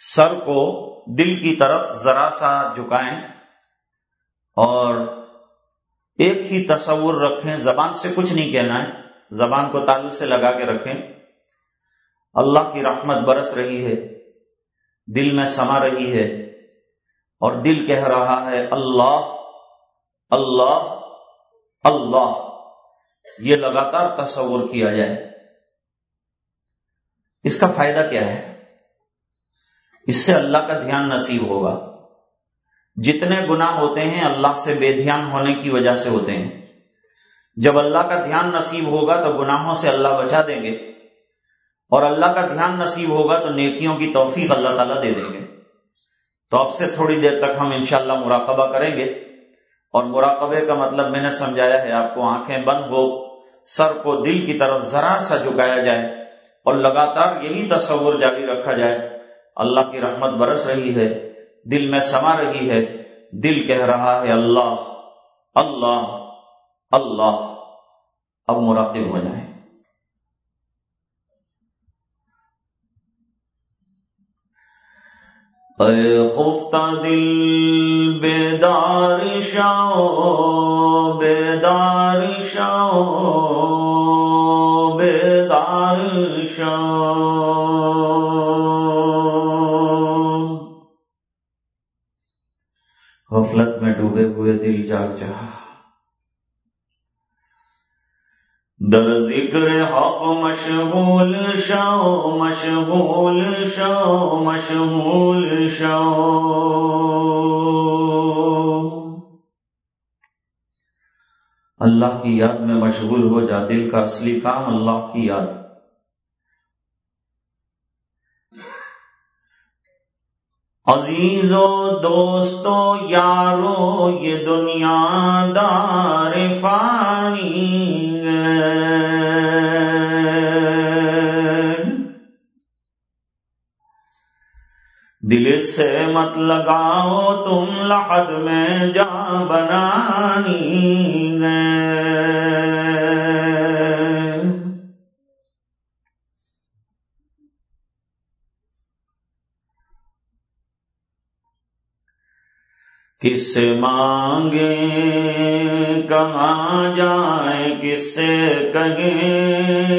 Speaker 2: سر کو دل کی طرف ذرا سا جھکائیں اور ایک ہی تصور رکھیں، زبان سے کچھ نہیں کہنا ہے، زبان کو تالو سے لگا کے رکھیں۔ اللہ کی رحمت برس رہی ہے، دل میں سما رہی ہے، اور دل کہہ رہا ہے اللہ اللہ اللہ۔ یہ لگاتار تصور کیا جائے۔ اس کا فائدہ کیا ہے؟ اس سے اللہ کا دھیان نصیب ہوگا۔ جتنے گناہ ہوتے ہیں اللہ سے بے دھیان ہونے کی وجہ سے ہوتے ہیں۔ جب اللہ کا دھیان نصیب ہوگا تو گناہوں سے اللہ بچا دیں گے، اور اللہ کا دھیان نصیب ہوگا تو نیکیوں کی توفیق اللہ تعالیٰ دے دیں گے۔ تو اب سے تھوڑی دیر تک ہم انشاءاللہ مراقبہ کریں گے، اور مراقبے کا مطلب میں نے سمجھایا ہے آپ کو، آنکھیں بند ہو، سر کو دل کی طرف ذرا سا جھکایا جائے اور لگاتار یہی تصور جاری رکھا جائے، اللہ کی رحمت برس رہی ہے، دل میں سما رہی ہے، دل کہہ رہا ہے اللہ اللہ اللہ۔ اب مراقب ہو جائیں۔ اے خفتہ دل بیدار شو، بیدار شو، بیدار شو۔ غفلت میں ڈوبے ہوئے دل جاگ جہا، در ذکر حق مشغول شو، مشغول شو، مشغول شو۔ اللہ کی یاد میں مشغول ہو جا، دل کا اصلی کام اللہ کی یاد۔ عزیزو دوستو یارو یہ دنیا دار فانی ہے، دل سے مت لگاؤ تم لحد میں جا بنانی ہے۔ کس سے مانگیں کہاں جائیں، کس سے کہیں،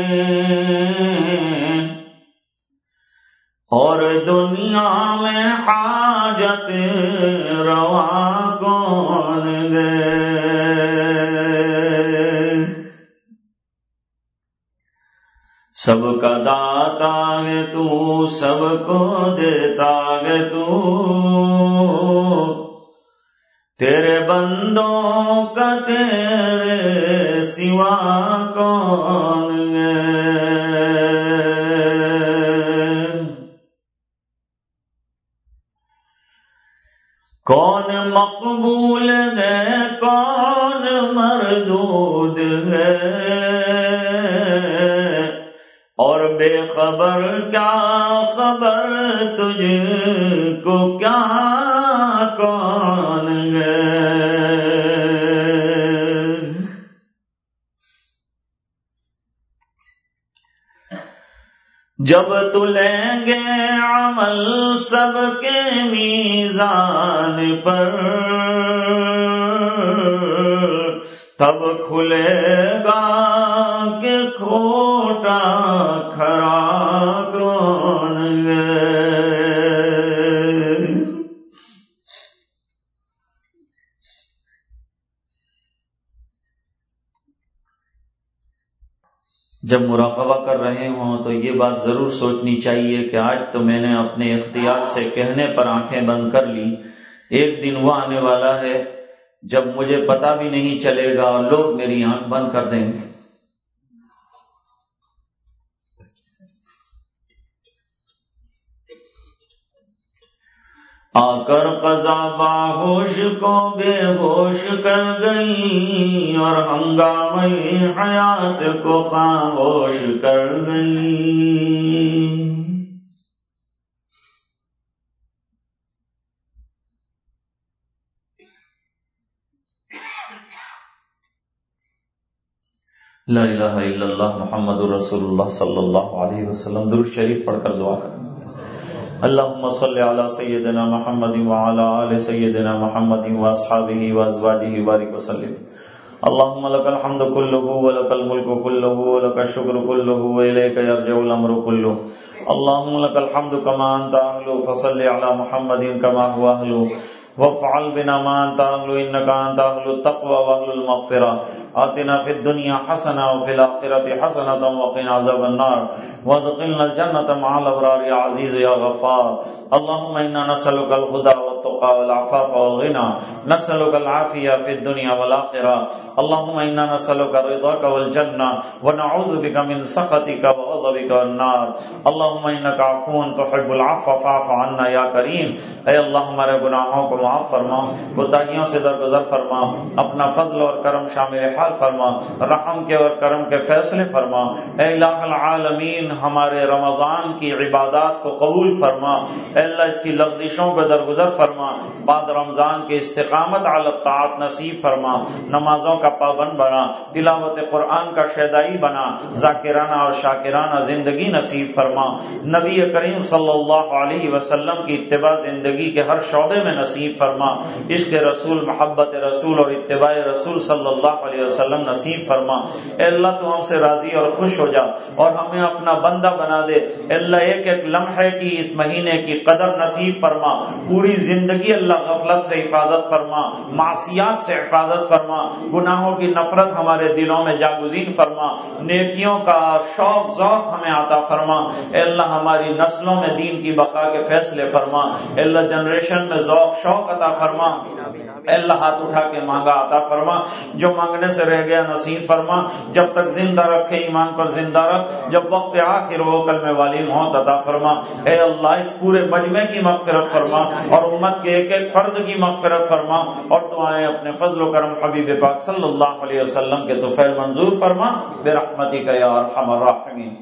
Speaker 2: اور دنیا میں حاجت روا کون گے۔ سب کا داتا ہے تو، سب کو دیتا ہے تو، تیرے بندوں کا تیرے سوا کون ہے۔ کون مقبول ہے کون مردود ہے، اور بے خبر کیا خبر تجھ کو کیا کون ہے۔ جب تلیں گے عمل سب کے میزان پر، تب کھلے گا کہ کھوٹا کھرا کون ہے۔ جب مراقبہ کر رہے ہوں تو یہ بات ضرور سوچنی چاہیے کہ آج تو میں نے اپنے اختیار سے کہنے پر آنکھیں بند کر لی، ایک دن وہ آنے والا ہے جب مجھے پتہ بھی نہیں چلے گا اور لوگ میری آنکھ بند کر دیں گے۔ آ کر قضا باہوش کو بے ہوش کر گئی، اور ہنگامۂ حیات کو خاموش کر گئی۔ لا الہ الا اللہ محمد رسول اللہ صلی اللہ علیہ وسلم۔ درود شریف پڑھ کر دعا کریں۔ اللهم صل على سيدنا محمد وعلى آل سيدنا محمد وأصحابه وأزواجه وبارك وسلم. اللهم لك الحمد كله ولك الملك كله ولك الشكر كله وإليك يرجع الأمر كله. اللهم لك الحمد كما أنت أهل فصل على محمد كما هو أهل وافعل بنا ما أنت أهل إنك أنت أهل التقوى وأهل المغفرة. آتنا في الدنيا حسنة وفي الآخرة حسنة وقنا عذاب النار وادخلنا الجنة مع الأبرار يا عزيز يا غفار. اللهم إنا نسألك الهدى والتقى والعفاف والغنى، نسألك العافية في الدنيا والآخرة. اللهم إنا نسألك رضاك والجنة ونعوذ بك من سخطك وغضبك والنار. اللهم إنك عفو تحب العفو فاعف عنا يا کریم. اے اللہ ہمارے گناہوں کو معاف فرما، کوتاہیوں سے درگزر فرما، اپنا فضل اور کرم شامل حال فرما، رحم کے اور کرم کے فیصلے فرما. اے الہ العالمین ہمارے رمضان کی عبادات کو قبول فرما. اے اللہ اس کی لغزشوں کو درگزر فرما. بعد رمضان کے استقامت علی الطاعت نصیب فرما. نمازوں کا پابند بنا، تلاوت قرآن کا شیدائی بنا، ذاکرانہ اور شاکرانہ زندگی نصیب فرما. نبی کریم صلی اللہ علیہ وسلم کی اتباع زندگی کے ہر شعبے میں نصیب فرما. عشق رسول، محبت رسول اور اتباع رسول صلی اللہ علیہ وسلم نصیب فرما. اے اللہ تو ہم سے راضی اور خوش ہو جا اور ہمیں اپنا بندہ بنا دے. اے اللہ ایک ایک لمحے کی اس مہینے کی قدر نصیب فرما. پوری زندگی اللہ غفلت سے حفاظت فرما، معصیات سے حفاظت فرما، گناہوں کی نفرت ہمارے دلوں میں جاگزین فرما، نیکیوں کا شوق ذوق ہمیں عطا فرما. اے اللہ ہماری نسلوں میں دین کی بقا کے فیصلے فرما. اے اللہ جنریشن میں ذوق شوق عطا فرما. اے اللہ ہاتھ اٹھا کے مانگا عطا فرما، جو مانگنے سے رہ گیا نصیب فرما. جب تک زندہ رکھے ایمان پر زندہ رکھ، جب وقت آخر ہو کلمہ والی موت عطا فرما. اے اللہ اس پورے مجمع کی مغفرت فرما اور امت کے ایک ایک فرد کی مغفرت فرما، اور دعائیں اپنے فضل و کرم حبیب پاک صلی اللہ علیہ وسلم کے طفیل منظور فرما برحمتک یا ارحم الراحمین.